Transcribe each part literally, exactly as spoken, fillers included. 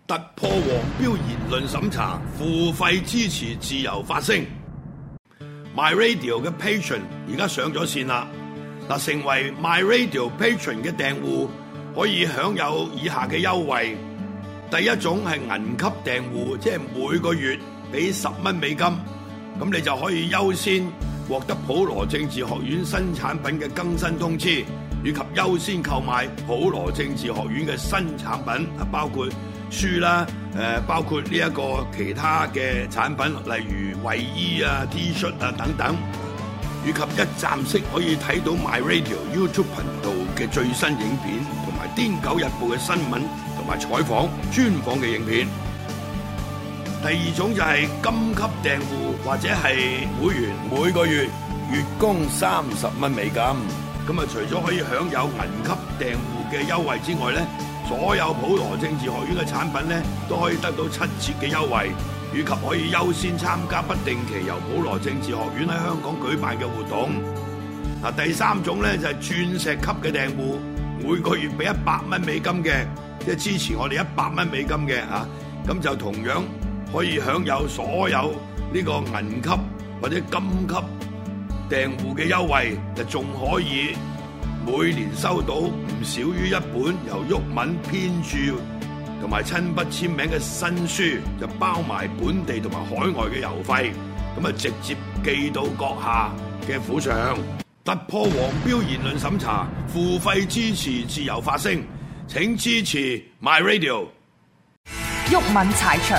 突破黃標言論審查，付費支持自由發聲。My Radio 嘅 Patron 而家上咗線啦，嗱，成為 My Radio Patron 嘅訂戶可以享有以下嘅優惠。第一種係銀級訂戶，即係每個月俾十蚊美金，咁你就可以優先獲得普羅政治學院新產品嘅更新通知，以及優先購買普羅政治學院嘅新產品，啊，包括書啦，誒，包括呢一個其他嘅產品，例如衛衣啊、T 恤啊等等，以及一站式可以睇到 My Radio YouTube 頻道嘅最新影片，同埋《癲狗日報》嘅新聞同埋採訪專訪嘅影片。第二種就係金級訂戶或者係會員，每個月月供三十蚊美金。咁啊，除咗可以享有銀級訂戶嘅優惠之外咧，所有普羅政治學院嘅產品咧都可以得到七折嘅優惠，以及可以優先參加不定期由普羅政治學院喺香港舉辦嘅活動。嗱，第三種咧就係鑽石級嘅訂戶，每個月俾一百蚊美金嘅，即係支持我哋一百蚊美金嘅啊，咁就同樣可以享有所有呢個銀級或者金級訂戶嘅優惠，就仲可以每年收到唔少於一本由毓民編著同埋親筆簽名嘅新書，就包埋本地同埋海外嘅郵費，咁啊直接寄到閣下嘅府上。突破黃標言論審查，付費支持自由發聲，請支持 My Radio。 毓民踩場，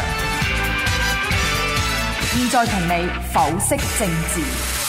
現在同你剖析政治。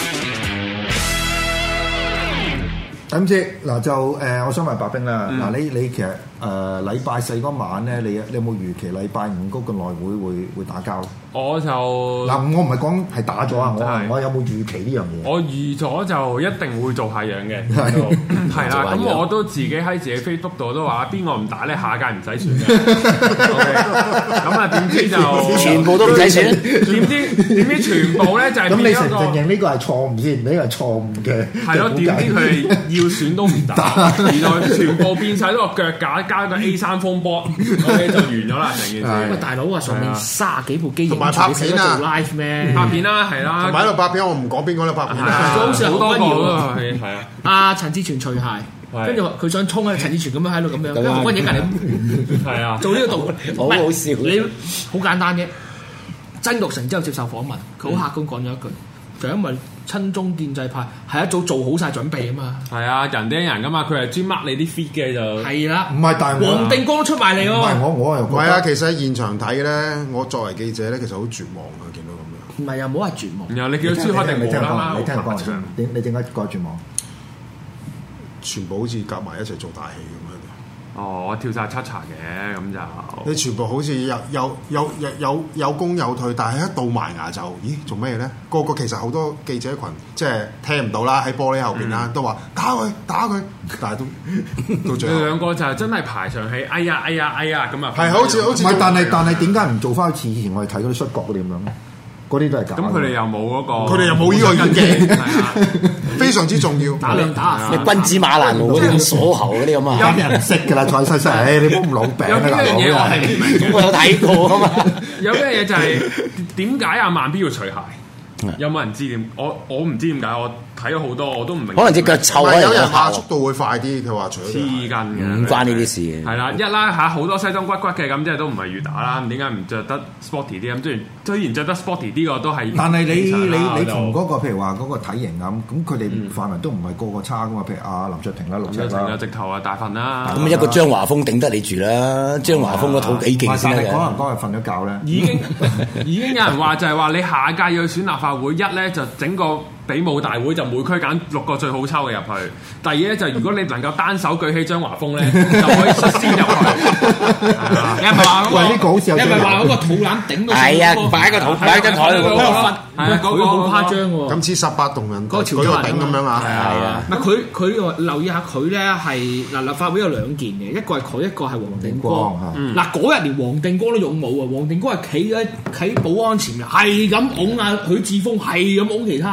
咁即嗱就誒、呃，我想問白兵啦。嗱、嗯，你你其實誒禮拜四嗰晚咧，你你有冇預期禮拜五嗰個內會會會打交？ 我就嗱，我唔係講係打咗啊，我我有冇預期呢樣嘢？ 我預咗就一定會做下樣嘅，係啦。咁我都自己喺自己 Facebook 度都話，邊個唔打咧，下一屆唔使選嘅。咁啊，點知就全部都唔使選？ 點知點知全部咧就係咁你承唔承認呢個係錯誤先？呢個係錯誤嘅。 係咯，點知佢哋要選都唔打，原來全部變晒嗰個腳架加個 A 三風波，OK 就完咗啦成件事。 喂，大佬啊，上面卅幾部機影。 同埋拍片啊 ，live 咩？ 拍片啦，係啦， 同埋喺度拍片，我唔講邊個啦，拍片啦， 好似好多個啊，係係啊。 阿陳志全除鞋，跟住佢想衝啊，陳志全咁樣喺度咁樣，跟住何君影隔離，係啊，做呢個動作， 好好笑。 你好簡單嘅，曾鈺成之後接受訪問，佢好客觀講咗一句，就因為親中建制派係一早做好晒準備啊嘛。 係啊，人盯人噶嘛，佢係專 mark 你啲 feed 嘅就係啦。 唔係，但係黃定光出埋嚟喎。 唔係我我又唔係啊，其實喺現場睇咧，我作為記者咧，其實好絕望啊，見到咁樣。 唔係又唔好話絕望。 然後你叫朱凱定冇啦， 你聽我講先，你你點解講絕望？ 全部好似夾埋一齊做大戲咁樣。 哦，我跳晒七茶嘅，咁就你全部好似有有有有有有攻有退，但係一到埋牙就，咦做咩咧？個個其實好多記者群即係聽唔到啦，喺玻璃後邊啦，嗯、都話打佢打佢，但係都到最後。 你兩個就係真係排場戲，哎呀哎呀哎呀咁啊！ 係好似好似， 唔係，但係但係點解唔做翻似以前我哋睇嗰啲摔角嗰啲咁樣咧？嗰啲都係假。 咁佢哋又冇嗰個， 佢哋又冇呢個眼鏡，非常之重要。 打兩打啊！ 你君子馬蘭路嗰啲鎖喉嗰啲咁啊， 有啲人識㗎啦，蔡西西，誒你唔好咁老餅啊！ 有呢樣嘢我係唔明， 我有睇過啊嘛。 有咩嘢就係點解阿萬必要除鞋？有冇人知點？我我唔知點解，我睇咗好多，我都唔明。 可能隻腳臭啊！ 有人話速度會快啲，佢話除黐筋嘅， 唔關呢啲事嘅。 係啦，一啦嚇，好多西裝骨骨嘅咁，即係都唔係越打啦。咁點解唔着得 sporty 啲咁？雖然雖然著得 sporty 啲個都係。 但係你你你同嗰個譬如話嗰個體型咁，咁佢哋範圍都唔係個個差噶嘛。譬如阿林卓廷啦、陸卓廷啦， 直頭啊大份啦。 咁一個張華峰頂得你住啦，張華峰個肚幾勁先得嘅。 可能嗰日瞓咗覺咧。 已經已經有人話就係話你下屆要去選立法會，一咧就整個比武大會，就每區揀六個最好抽嘅入去。第二咧就如果你能夠單手舉起張華峰咧，就可以率先入去。你係咪話喂呢個好似有？ 你係咪話嗰個肚腩頂到？ 係啊，擺喺個肚，擺喺張台度嗰個。 係啊，嗰個好誇張喎。 咁似十八銅人嗰個舉個頂咁樣啊？ 係啊。 嗱佢佢留意下佢咧係嗱立法會有兩件嘅，一個係佢，一個係黃定光。嗱嗰日連黃定光都勇武啊！黃定光係企喺喺保安前面，係咁拱啊許智峰，係咁拱其他人。 係啊。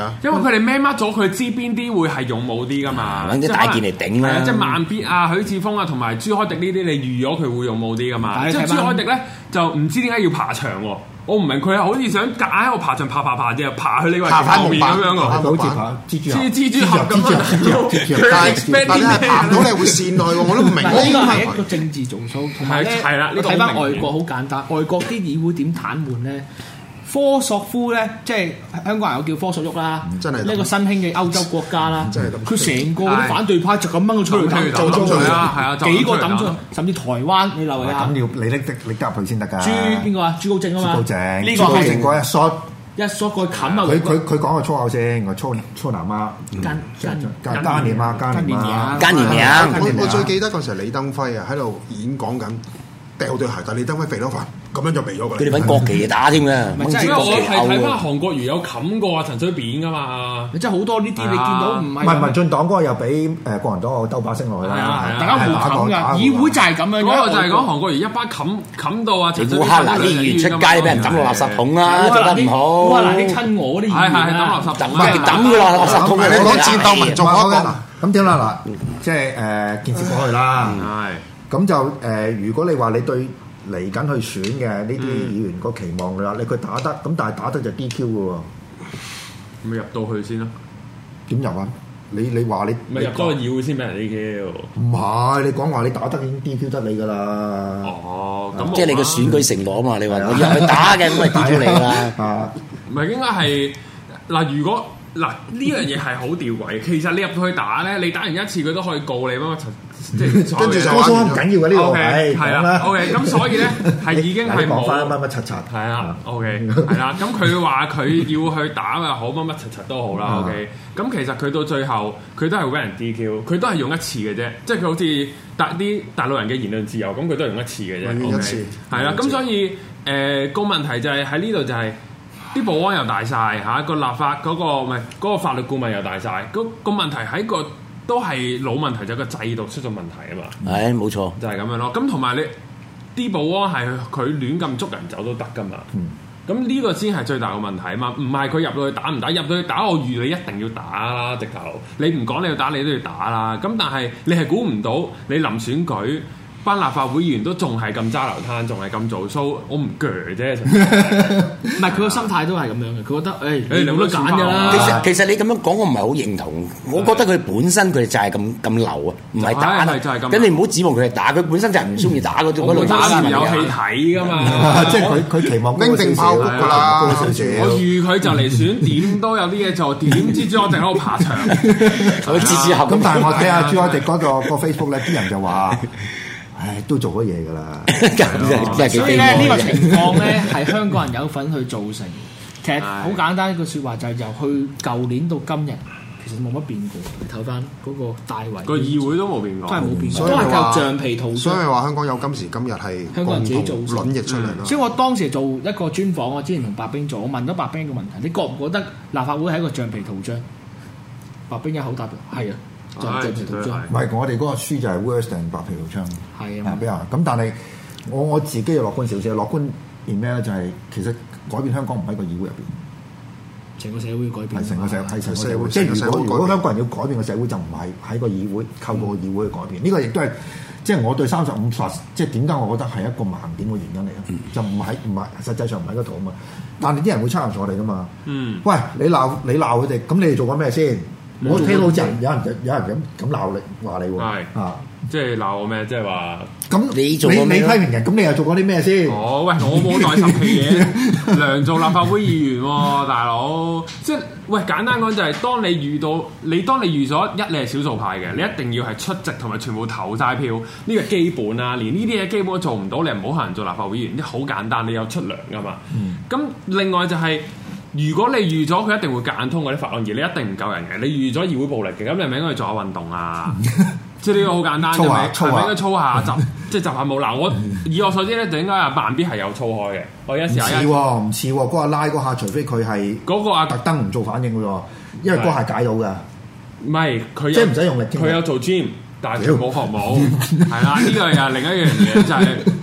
啊， 因為佢哋孭乜咗，佢知邊啲會係勇武啲噶嘛， 揾啲大件嚟頂啦。 即係慢必啊、許智峰啊同埋朱凱迪呢啲，你預咗佢會勇武啲噶嘛？即係朱凱迪咧就唔知點解要爬牆喎。我唔明佢好似想夾硬喺度爬牆爬爬爬啫，爬去呢個後面咁樣喎， 好似爬蜘蛛蜘蜘蛛俠咁樣。 但係但係爬唔到你會跣落去喎，我都唔明。 呢個係一個政治造數，同埋咧， 係啦， 你睇翻外國好簡單，外國啲議會點癱瘓咧？科索夫咧，即係香港人有叫科索沃啦， 真係呢個新興嘅歐洲國家啦， 真係佢成個啲反對派就咁掹佢出去抌， 就抌出嚟啦，係啊， 幾個抌出去，甚至台灣你留意下， 咁要你拎你加入去先得㗎。 朱邊個啊？朱高正啊嘛， 朱高正， 呢個係嗰一疏一疏過冚啊！ 佢佢佢講個粗口先，我粗粗南媽， 奸奸奸奸年媽，奸年媽， 奸年媽。 我我最記得嗰時李登輝啊喺度演講緊。掉對鞋，但李登輝肥得快，咁樣就避咗佢。 佢哋揾國旗嚟打添㗎， 唔係， 因為我係睇翻韓國瑜有冚過啊陳水扁㗎嘛。 你真係好多呢啲，你見到唔係？ 唔係民進黨嗰個又俾誒國民黨兜把聲落去啦。 大家互冚㗎，議會就係咁樣。 嗰個就係講韓國瑜一巴冚冚到啊陳水扁。 烏克蘭啲議員出街俾人抌落垃圾桶啦，做得唔好。 烏克蘭啲親我啲議員係係係抌垃圾桶， 唔係抌㗎啦，垃圾桶。 你講戰鬥民族嗰個， 咁點啦嗱？即係誒建設過去啦。 係。 咁就誒，如果你話你對嚟緊去選嘅呢啲議員個期望啦，你佢打得咁，但係打得就 D Q 嘅喎， 咪入到去先咯？ 點入啊？你你話你咪入咗個議會先俾人 D Q？ 唔係，你講話你打得已經 D Q 得你㗎啦。 哦，咁即係你個選舉承諾啊嘛？你話我入去打嘅，咁咪 D Q 你啦。 啊， 唔係應該係嗱，如果嗱呢樣嘢係好吊詭，其實你入到去打咧，你打完一次佢都可以告你乜乜即係跟住就多數唔緊要嘅呢個， OK 係啦 OK，咁所以咧係已經係冇乜乜柒柒， 係啊 OK 係啦，咁佢話佢要去打又好乜乜柒柒都好啦 OK，咁其實佢到最後佢都係俾人 D Q，佢都係用一次嘅啫，即係佢好似大啲大陸人嘅言論自由，咁佢都係用一次嘅啫， 用一次係啦，咁所以誒個問題就係喺呢度就係。啲保安又大晒，嚇，個立法嗰、嗰個唔係嗰個法律顧問又大晒，嗰、嗰個問題喺個都係老問題，就係個制度出咗問題啊嘛。 係冇錯， 就係咁樣咯。咁同埋你啲保安係佢亂咁捉人走都得噶嘛。咁呢、嗯、個先係最大嘅問題啊嘛。唔係佢入到去打唔打，入到去打我預你一定要打啦，直頭。你唔講你要打，你都要打啦。咁但係你係估唔到你臨選舉。班立法會議員都仲係咁揸流灘，仲係咁做 show，我唔鋸啫。 唔係佢個心態都係咁樣嘅，佢覺得誒，誒你冇得揀㗎啦。 其實其實你咁樣講，我唔係好認同。我覺得佢本身佢就係咁咁流啊，唔係打。咁你唔好指望佢係打，佢本身就係唔中意打嗰種。 我打係有戲睇㗎嘛， 即係佢佢期望拎定炮㗎啦。 我預佢就嚟選，點都有啲嘢做，點知朱凱廸喺度爬牆。 佢支支合。 咁但係我睇下朱凱廸嗰個個 Facebook 咧，啲人就話。唉，都做咗嘢㗎啦， 所以咧呢個情況咧係香港人有份去造成。其實好簡單一句説話就係由去舊年到今日，其實冇乜變過。睇翻嗰個大圍個議會都冇變過， 都係冇變過， 都係靠橡皮圖章。 所以話香港有今時今日係香港人自己做卵翼出嚟咯。 所以我當時做一個專訪，我之前同白冰做，我問咗白冰一個問題：你覺唔覺得立法會係一個橡皮圖章？白冰一口答係啊。就係橡皮圖章， 唔係我哋嗰個書就係 worse than 白皮圖章， 係啊， 比較咁。但係我我自己又樂觀少少，樂觀而咩咧？就係其實改變香港唔喺個議會入邊， 成個社會改變， 係成個社係成個社會。即係如果如果香港人要改變個社會，就唔係喺個議會透過個議會去改變。呢個亦都係即係我對三十五罰，即係點解我覺得係一個盲點嘅原因嚟嘅，就唔係唔係實際上唔喺嗰度啊嘛。但係啲人會 challenge我哋噶嘛。嗯，喂，你鬧你鬧佢哋，咁你哋做緊咩先？我聽到有人有人有人咁咁鬧你話你喎， 係啊，即係鬧我咩？即係話咁你做你你批評人，咁你又做過啲咩先？ 哦，喂，我冇代十期嘢，梁做立法會議員喎，大佬。即係喂，簡單講就係，當你遇到你，當你預咗一你係少數派嘅，你一定要係出席同埋全部投晒票，呢個基本啊。連呢啲嘢基本都做唔到，你唔好可能做立法會議員。啲好簡單，你有出糧噶嘛。咁、嗯、另外就係、是。如果你預咗佢一定會夾硬通嗰啲法案，而你一定唔夠人嘅，你預咗議會暴力嘅，咁你係咪應該去做下運動啊？即係呢個好簡單啫，係咪應該操下集，即係集下舞？嗱，我以我所知咧，就應該阿萬必係有操開嘅。我而家試下。唔似喎， 唔似喎，嗰個拉嗰下，除非佢係嗰個阿特登唔做反應嘅喎，因為嗰下解到㗎。 唔係佢即係唔使用力。 佢有做 gym。但係佢冇學舞，係啦，呢個又係另一樣嘢，就係、是、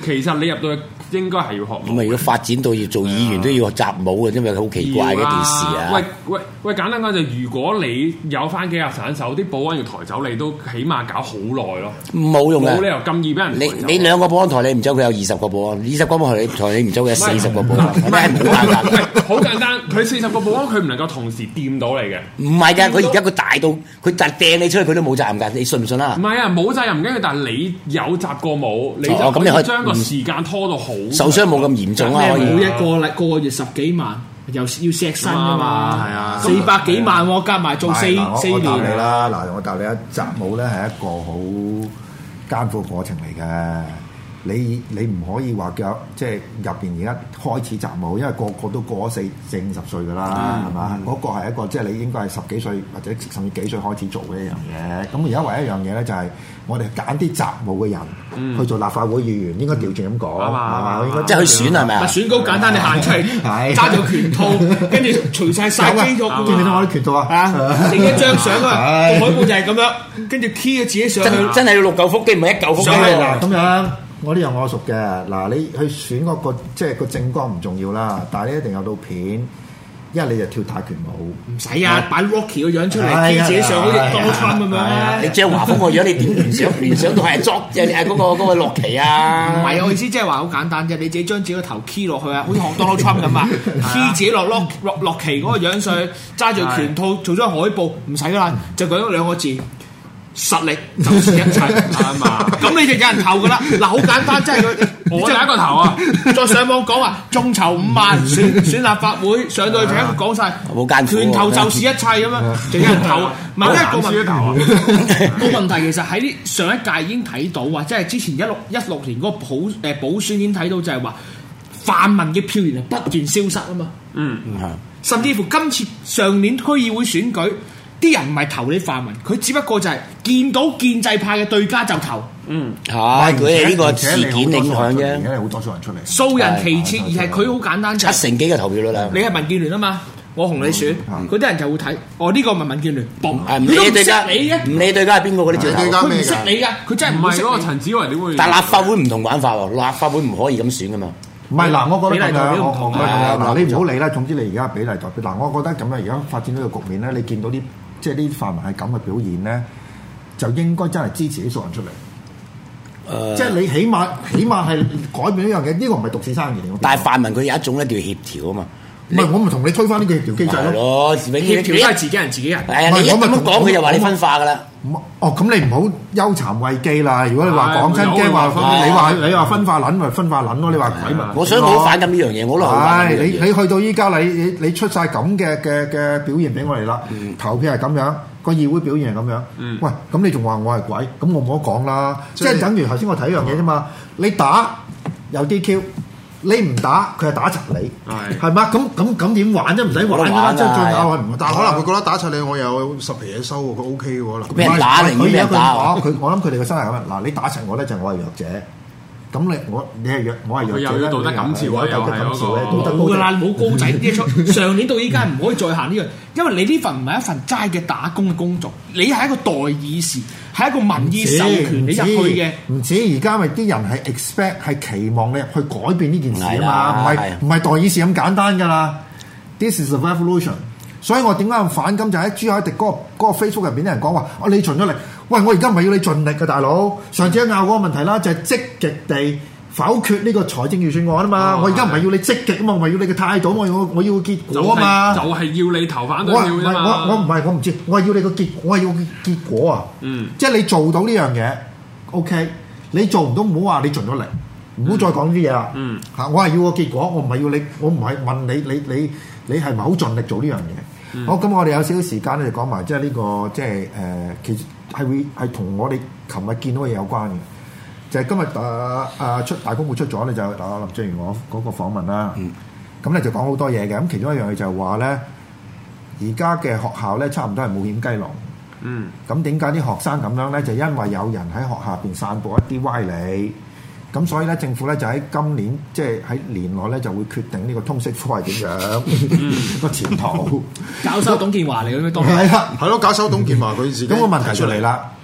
其實你入到去應該係要學舞。 咁啊，如果發展到要做議員都要習舞嘅，因為好奇怪嘅一件事啊！ 喂喂喂，簡單講就，如果你有翻幾日散手，啲保安要抬走你都起碼搞好耐咯。 冇用嘅， 冇理由咁易俾人抬走。 你你兩個保安台你唔走，佢有二十個保安；二十個保安台你台你唔走，佢有四十個保安。 唔係冇辦法，好簡單。佢四十個保安，佢唔能夠同時掂到你嘅。 唔係㗎，佢而家佢大到佢就掟你出去，佢都冇責任㗎。你信唔信啊？ 唔係啊，冇責任唔緊要，但係你有習過舞，你就咁你可以將個時間拖到好受傷冇咁嚴重啊！可以每一個禮個個月十幾萬，又要錫身啊嘛， 係啊， 四百幾萬喎，夾埋做四四我答你年。 啦，嗱，我答你啊，習舞咧係一個好艱苦過程嚟嘅。你你唔可以話叫即係入邊而家開始習舞，因為個個都過咗四四五十歲㗎啦，係嘛？嗰個係一個即係你應該係十幾歲或者甚至幾歲開始做嘅一樣嘢。咁而家唯一一樣嘢咧就係我哋揀啲習舞嘅人去做立法會議員，應該調轉咁講，係嘛？應該即係去選係咪啊？ 選高簡單，你行出嚟揸住拳套，跟住除晒晒肌肉， 見唔見到我啲拳套啊？ 啊，影一張相啊，個海報就係咁樣，跟住 key 咗自己上去， 真真係要六嚿腹肌，唔係一嚿腹肌嗱咁樣。我呢樣我熟嘅，嗱你去選嗰、嗰個即係個政綱唔重要啦，但係你一定有套片，一係你就跳泰拳舞， 唔使啊，擺 Rocky 個樣出嚟，自己上好似 Donald Trump 咁樣。 你張華峰個樣，你點聯想聯想到係作誒誒嗰個嗰個洛奇啊？ 唔係我意思，即係話好簡單啫，你自己將自己個頭 key 落去啊，好似學 Donald Trump 咁啊 ，key 自己落洛洛洛奇嗰個樣上去，揸住拳套做咗海報，唔使噶啦，就講咗兩個字。實力就是一切啊嘛，咁你就有人投噶啦。嗱，好簡單，即係佢我第一個投啊， 再上網講話眾籌五萬選選立法會，上到去就一個講晒， 好艱苦， 拳頭就是一切咁樣，就有人投。唔係一個問題，個問題其實喺上一屆已經睇到，或者係之前一六一六年嗰個普誒補選已經睇到，就係話泛民嘅票源係不斷消失啊嘛。嗯嗯，甚至乎今次上年區議會選舉。啲人唔係投你泛民，佢只不過就係見到建制派嘅對家就投。嗯， 係佢係呢個事件影響啫。 而家好多數人出嚟， 數人其次，而係佢好簡單， 七成幾嘅投票率啦。 你係民建聯啊嘛，我同你選，嗰啲人就會睇，哦呢個咪民建聯，嘣， 唔理對家， 你嘅， 唔理對家係邊個嗰啲最投，佢唔識你㗎，佢真係唔識嗰個陳子維點會？ 但立法會唔同玩法喎，立法會唔可以咁選㗎嘛。 唔係嗱，我覺得咁樣，我我覺得咁樣嗱， 啊、 你唔好理啦。總之你而家比例代表嗱，我覺得咁樣而家發展到個局面咧，你見到啲即係啲泛民係咁嘅表現咧，就應該真係支持啲數人出嚟。誒、呃，即係你起碼起碼係改變一樣嘢，呢、這個唔係獨市生意嚟。 但係泛民佢有一種咧叫協調啊嘛。 唔係，我咪同你推翻呢個協調機制咯。 協調都係自己人自己人。 係啊，你咁樣講佢就話你分化㗎啦。 哦，咁你唔好憂讒畏譏啦。如果你話講真驚話，你話你話分化撚咪分化撚咯。你話鬼咪。 我想好反感呢樣嘢，我都好反感。 係你你去到依家你你你出晒咁嘅嘅嘅表現俾我哋啦。投票係咁樣，個議會表現係咁樣。喂，咁你仲話我係鬼？咁我冇得講啦。即係等於頭先我睇一樣嘢啫嘛。你打有 D Q。你唔打佢係打柒你，係係嘛？咁咁咁點玩啫？唔使玩㗎啦，即係最拗係唔打。 可能佢覺得打柒你，我有十皮嘢收喎，佢 O K 嘅可能。 俾人打嚟，俾人打。 佢我諗佢哋嘅生係咁啊！嗱，你打柒我咧，就我係弱者。咁你我你係弱，我係弱者咧。 道德感召啊！ 道德感召咧，道德冇㗎啦，冇高仔啲出。上年到依家唔可以再行呢樣，因為你呢份唔係一份齋嘅打工嘅工作，你係一個代議士，係一個民意授權你入去嘅。 唔止而家咪啲人係 expect 係期望你入去改變呢件事啊嘛，唔係唔係代議士咁簡單㗎啦。This is a revolution。所以我點解咁反感就喺朱凱廸嗰個嗰個 Facebook 入邊啲人講話，哦你盡咗力，喂我而家唔係要你盡力嘅大佬，上次拗嗰個問題啦，就係積極地否決呢個財政預算案啊嘛，哦、我而家唔係要你積極啊嘛，我唔係要你嘅態度，我要我要結果啊嘛， 就係、是就是、要你投反對票啫嘛， 我我唔係我唔知，我係要你個結，我係要結果啊，嗯，即係你做到呢樣嘢 ，OK，你做唔到唔好話你盡咗力，唔好再講呢啲嘢啦，嗯，嚇我係要個結果，我唔係要你，我唔係問你你你你係咪好盡力做呢樣嘢？嗯、好，咁我哋有少少時間咧，就講埋即係呢個即係誒，其實係會係同我哋琴日見到嘅嘢有關嘅，就係、是、今日啊啊出大公報出咗咧，就啊林鄭月娥嗰個訪問啦。咁咧、嗯、就講好多嘢嘅，咁其中一樣嘢就係話咧，而家嘅學校咧差唔多係冒險雞籠。嗯。咁點解啲學生咁樣咧？就因為有人喺學校入邊散播一啲歪理。咁所以咧，政府咧就喺今年即係喺年內咧就會決定呢個通識科係點樣個前途。 教授董建華嚟嘅咩？當係啦， 係咯，教授董建華佢自己。 咁個問題出嚟啦，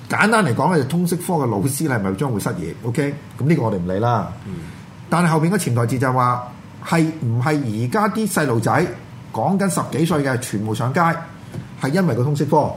簡單嚟講咧，就通識科嘅老師係咪將會失業 ？OK， 咁呢個我哋唔理啦。嗯、但係後邊嘅潛台詞就係話，係唔係而家啲細路仔講緊十幾歲嘅全部上街，係因為個通識科？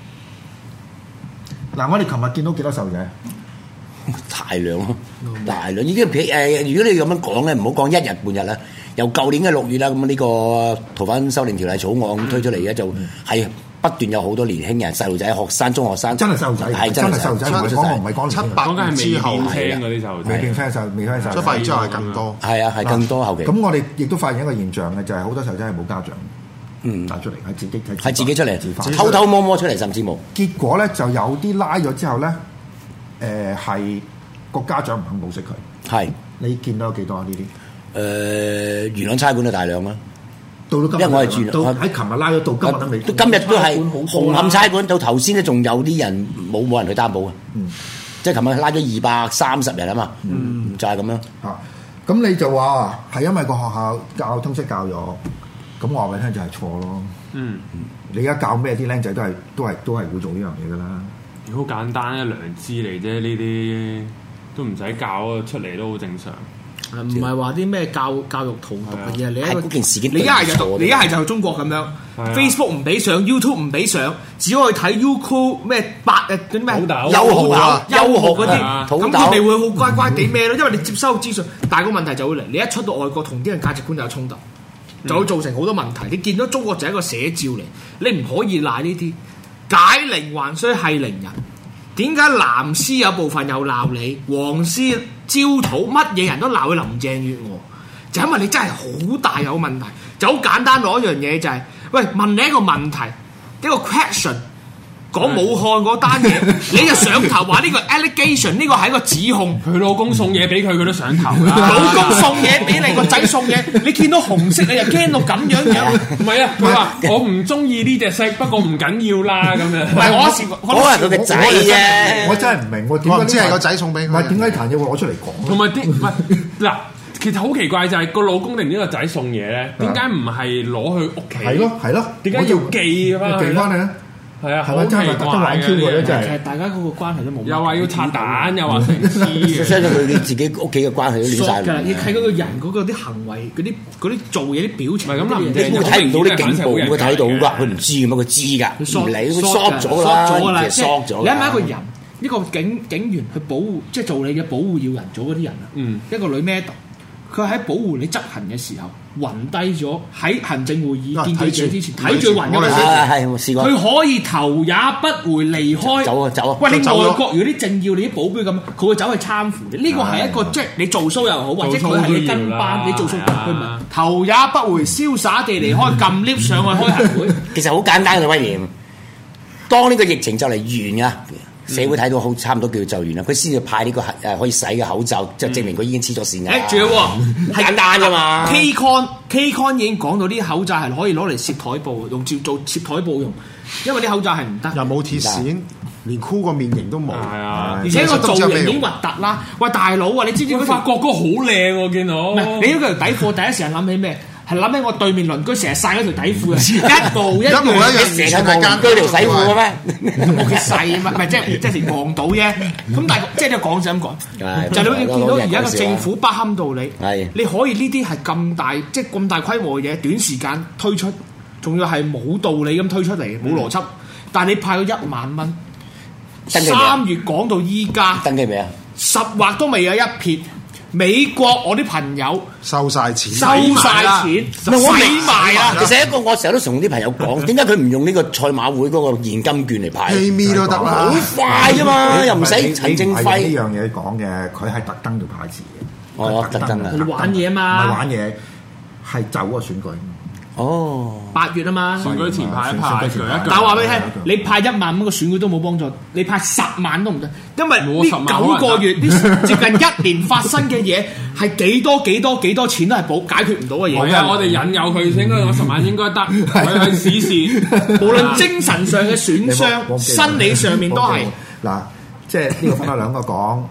嗱，我哋琴日見到幾多細路仔？ 大量咯，大量已經誒、呃。如果你咁樣講咧，唔好講一日半日啦。由舊年嘅六月啦，咁呢個逃犯修訂條例草案推出嚟嘅，就係不斷有好多年輕人、細路仔、學生、中學生， 真係細路仔，係真係細路仔。我講我唔係講七八年之後嗰啲細路仔， 未變聲細，未變聲細。 出發之後係更多， 係啊，係更多後期。 咁我哋亦都發現一個現象嘅，就係好多細路仔係冇家長， 嗯， 帶出嚟係自己係自己出嚟，偷偷摸摸出嚟，甚至冇。 結果咧就有啲拉咗之後咧，誒係個家長唔肯保釋佢。係你見到有幾多啊？呢啲？ 誒、呃、元朗差館就大量啦， 到到今日， 因為我係住喺琴日拉咗到今日都未， 今日都係紅磡差館到頭先咧，仲有啲人冇冇人去擔保嘅，嗯，即係琴日拉咗二百三十人啊嘛，嗯，就係、是、咁樣嚇。咁、啊、你就話係因為個學校教通識教咗，咁我話俾你聽就係錯咯，嗯，你而家教咩啲僆仔都係都係都係會做呢樣嘢噶啦， 好簡單啊，良知嚟啫，呢啲都唔使教，出嚟都好正常。 唔係話啲咩教教育荼毒嘅嘢，你一個件事件， 你一係就讀，你一係就中國咁樣 ，Facebook 唔俾上 ，YouTube 唔俾上，只可以睇 YouTube 咩八誒啲咩優酷啊、 優酷嗰啲，咁佢哋會好乖乖地咩咯？因為你接收資訊，但係個問題就會嚟，你一出到外國同啲人價值觀就有衝突，就會造成好多問題。你見到中國就係一個寫照嚟，你唔可以賴呢啲解鈴還須繫鈴人。點解藍絲有部分又鬧你，黃絲焦土乜嘢人都鬧佢林鄭月娥？就因為你真係好大有問題，就好簡單攞一樣嘢就係、是，喂問你一個問題，一個 question， 講武漢嗰單嘢，你就上頭話呢個 allegation， 呢個係一個指控。 佢老公送嘢俾佢，佢都上頭啦。 老公送嘢俾你，個仔送嘢，你見到紅色你就驚到咁樣樣。 唔係啊，佢話我唔中意呢隻色，不過唔緊要啦咁樣。 唔係我時，我係佢個仔啫。 我真係唔明喎，點解只係個仔送俾佢？ 唔係點解彈嘢會攞出嚟講？ 同埋啲唔係嗱，其實好奇怪就係個老公定呢個仔送嘢咧，點解唔係攞去屋企？ 係咯係咯， 點解要寄翻去？ 寄翻嚟咧？係啊，係咪真係特登玩 Q 佢咧？真係， 其實大家嗰個關係都冇。 又話要拆彈，又話成黐， 相信佢哋自己屋企嘅關係都亂晒。 㗎，你睇嗰個人嗰個啲行為、嗰啲嗰啲做嘢啲表情， 唔係咁啦， 你會睇唔到啲警報，會睇到㗎，佢唔知㗎嘛，佢知㗎，佢唔理，佢縮咗啦，其實縮咗。 你諗下一個人，一個警警員去保護，即係做你嘅保護要人組嗰啲人啊，嗯，一個女 madam。佢喺保護你執行嘅時候，暈低咗喺行政會議見記者之前，睇住暈咗嘅時候，佢可以頭也不回離開。 走啊走啊！ 喂，你外國如果啲政要、你啲保鏢咁，佢會走去參扶你。呢個係一個即係你做 show 又好，或者佢係你跟班，你做 show 佢唔係頭也不回，瀟灑地離開，撳 lift 上去開行會。 其實好簡單嘅威廉，當呢個疫情就嚟完啊！社會睇到好差唔多叫就完啦，佢先至派呢個誒可以洗嘅口罩，就證明佢已經黐咗線啦。 誒，仲有喎， 係簡單㗎嘛。 Kcon Kcon 已經講到啲口罩係可以攞嚟攝台布，用照做攝台布用，因為啲口罩係唔得， 又冇鐵線，連箍個面型都冇。係啊，而且個造型已經核突啦。喂，大佬啊，你知唔知佢法國嗰個好靚喎？見到。唔係，你嗰條底褲第一時間諗起咩？係諗起我對面鄰居成日曬嗰條底褲啊，一模一樣， 一模一樣， 成日望居條洗褲嘅咩？ 屋企細啊嘛，唔係即係即係望到啫。咁但係即係你講就咁講，就你好似見到而家個政府不堪道理，你可以呢啲係咁大即係咁大規模嘅嘢，短時間推出，仲要係冇道理咁推出嚟，冇邏輯。但係你派咗一萬蚊，三月講到依家， 登記未啊？ 十劃都未有一撇。美國我啲朋友收晒錢， 收晒錢，使埋啊！ 其實一個我成日都同啲朋友講，點解佢唔用呢個賽馬會嗰個現金券嚟派 ？PayMe 都得啦， 好快啫嘛，又唔使行政費。 呢樣嘢講嘅，佢係特登要派錢嘅。 哦，特登啊！ 佢玩嘢啊嘛， 唔係玩嘢，係走個選舉。 哦， 八月啊嘛， 選舉前派一派， 但係話俾你聽，你派一萬蚊個選舉都冇幫助，你派十萬都唔得，因為呢九個月呢接近一年發生嘅嘢係幾多幾多幾多錢都係補解決唔到嘅嘢。 係啊，我哋引誘佢應該攞十萬應該得，佢係試試， 無論精神上嘅損傷、生理上面都係。 嗱，即係呢個分開兩個講。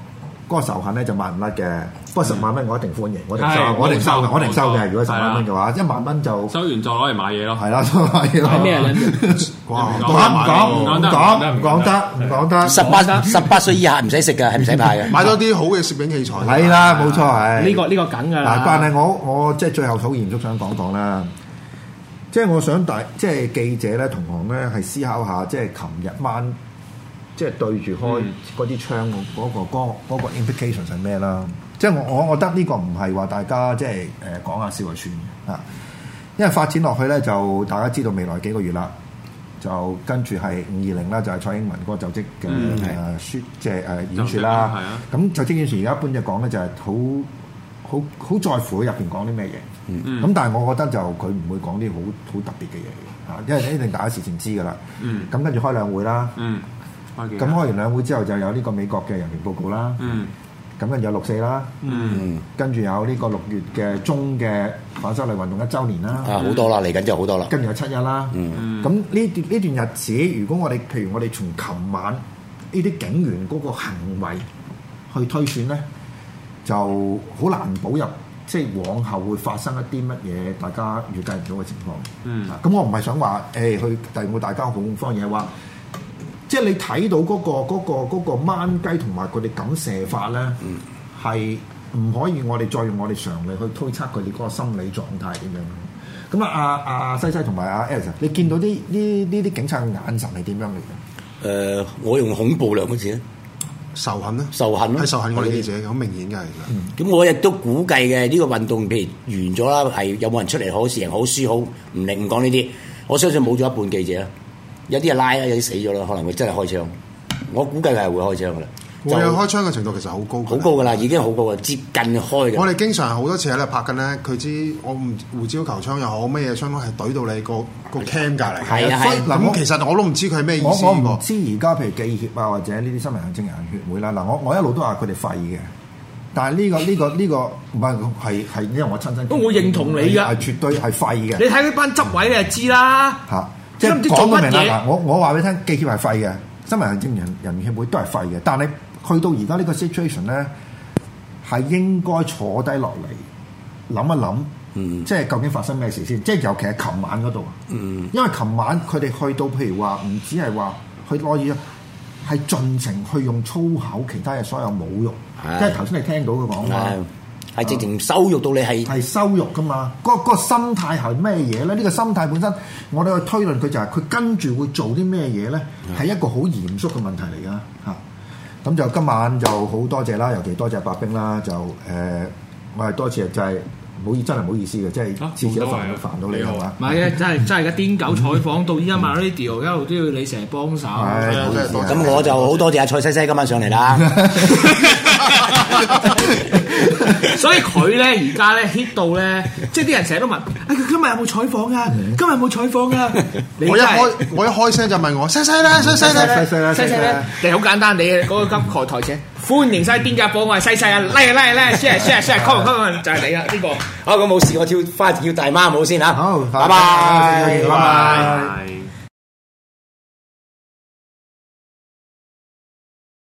嗰個仇恨咧就抹唔甩嘅。不過十萬蚊我一定歡迎，我一定收係， 我一定收嘅，我一定收嘅。 冇錯如果十萬蚊嘅話，一萬蚊就收完再攞嚟買嘢咯。 係啦，收買嘢咯。 係咩咧？ 哇！ 講唔講？唔講得講唔講得唔講得？ 十八十八歲以下唔使食嘅，係唔使派嘅。 買多啲好嘅攝影器材。 係啦，冇錯係。 呢個呢個梗㗎嗱， 啦。 但係我我即係最後好嚴肅想講講啦，即係我想大即係記者咧同行咧係思考下，即係琴日晚即係對住開嗰啲槍嗰個嗰嗰個 implication 係咩啦？即係我我覺得呢個唔係話大家即係誒講下笑就算嘅啊，因為發展落去咧就大家知道未來幾個月啦，就跟住係五二零啦，就係蔡英文嗰個就職嘅誒説即係誒演説啦。 係啊， 咁就職演説而家一般就講咧就係好好好在乎佢入邊講啲咩嘢。咁、嗯、但係我覺得就佢唔會講啲好好特別嘅嘢嘅嚇，因為一定大家事前知㗎啦。咁、嗯、跟住開兩會啦。咁、嗯、開完兩會之後就有呢個美國嘅人權報告啦。嗯咁跟住有六四啦，嗯，跟住有呢個六月嘅中嘅反修例運動一週年啦， 啊好多啦，嚟緊就好多啦， 跟住有七一啦，嗯，咁呢段呢段日子，如果我哋譬如我哋從琴晚呢啲警員嗰個行為去推算咧，就好難保入即係往後會發生一啲乜嘢大家預計唔到嘅情況，嗯，咁我唔係想話誒、欸、去令到大家好恐慌，而係話。即係你睇到嗰、嗰個嗰、嗰個嗰、嗰個掹雞同埋佢哋咁射法咧，係唔、嗯、可以我哋再用我哋常理去推測佢哋嗰個心理狀態點樣？咁啊，阿阿西西同埋阿 Alex，你見到啲呢呢啲警察嘅眼神係點樣嚟嘅？ 誒、呃，我用恐怖兩個字咧， 仇恨咧， 仇恨咯， 係仇恨我哋記者嘅，好明顯嘅其實。 咁、嗯、我亦都估計嘅呢、呢個運動，譬如完咗啦，係有冇人出嚟好贏好輸好，唔令唔講呢啲，我相信冇咗一半記者啦。有啲係拉啦，有啲死咗啦，可能佢真係開槍。我估計佢係會開槍噶啦。 會有開槍嘅程度其實好高， 好高噶啦，已經好高啊，接近開嘅。 我哋經常好多次喺度拍緊咧，佢知我唔胡椒球槍又好，乜嘢槍都係懟到你個個 cam 隔離。 係啊係。 咁其實我都唔知佢係咩意思。 我唔知而家譬如記協啊，或者呢啲新聞行政人協會啦。嗱，我我一路都話佢哋廢嘅，但係呢個呢個呢個唔係係係因為我親身。 我認同你㗎， 係絕對係廢嘅。 你睇呢班執位你就知啦。嚇！即係講到明啦，嗱，我我話俾你聽，記協係廢嘅，新聞行政人人協會都係廢嘅。但係去到而家呢個 situation 咧，係應該坐低落嚟諗一諗，嗯、即係究竟發生咩事先。即係尤其係琴晚嗰度，嗯、因為琴晚佢哋去到譬如話，唔止係話去攞嘢，係盡情去用粗口，其他嘅所有侮辱，即係頭先你聽到佢講話。 係直情羞辱到你係係羞辱噶嘛？嗰、嗰個嗰個心態係咩嘢咧？呢、呢個心態本身，我哋去推論佢就係佢跟住會做啲咩嘢咧？係一個好嚴肅嘅問題嚟噶嚇。咁就今晚就好多謝啦，尤其多謝白兵啦。就誒、呃，我係多謝就係唔好意，真係唔好意思嘅，即係次次都煩到煩到你係嘛？ 唔係嘅，真係真係嘅癲狗採訪到依家 MyRadio 一路都要你成日幫手。 係，好意思。 咁我就好多謝阿蔡西西今晚上嚟啦。 所以佢咧而家咧 hit 到咧，即係啲人成日都問：，啊佢今日有冇採訪啊？今日有冇採訪啊？ 我一開我一開聲就問我：西西啦，西西啦， 西西啦， 西西咧，你好簡單，你嗰個金台台姐歡迎晒癲狗，我係西西啊，嚟嚟嚟 share share share，come on come on，就係你啦呢個。 好，咁冇事，我跳翻跳大媽舞先嚇。 好， 拜拜，拜拜。